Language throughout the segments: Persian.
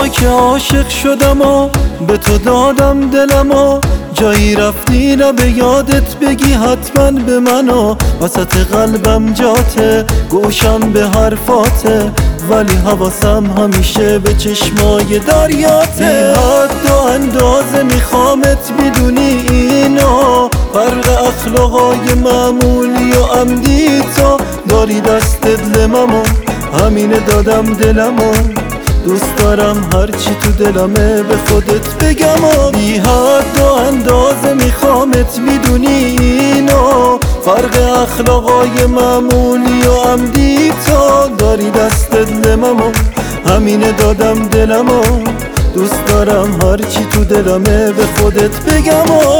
که عاشق شدم و به تو دادم دلم و جایی رفتی نه به یادت بگی حتما به منو وسط قلبم جاته گوشم به حرفاته ولی حواسم همیشه به چشمای دریاته حد و اندازه میخوامت بدونی اینو فرق اخلاقای معمولی و عمدی تو داری دست دلممو همینه دادم دلمو دوست دارم هرچی تو دلمه به خودت بگم و بی حد و اندازه میخوامت میدونی اینو فرق اخلاقای معمولی و عمدی تو داری دست دلممو همینه دادم دلمو دوست دارم هرچی تو دلمه به خودت بگم و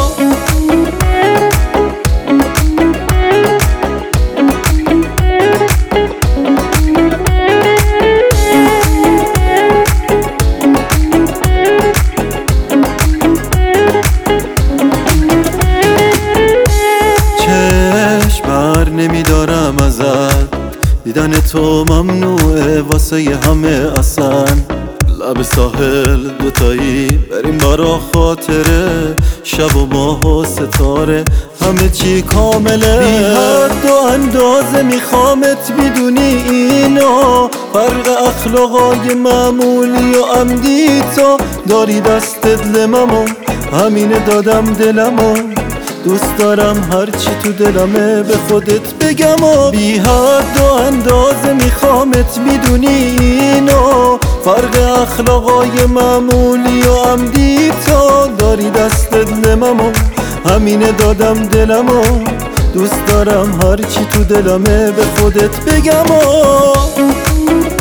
نمیدارم ازت دیدن تو ممنوعه واسه همه اصلا لب ساحل دوتایی بریم برا خاطره شب و ماه و ستاره همه چی کامله بی حد و اندازه میخوامت بدونی اینو فرق اخلاقای معمولی و عمدی تو داری دست دلممو همینه دادم دلمو دوست دارم هرچی تو دلمه به خودت بگم و بی حد و اندازه میخوامت میدونی اینو فرق اخلاقای معمولی و عمدی تو داری دست دلممو همینه دادم دلمو دوست دارم هرچی تو دلمه به خودت بگم و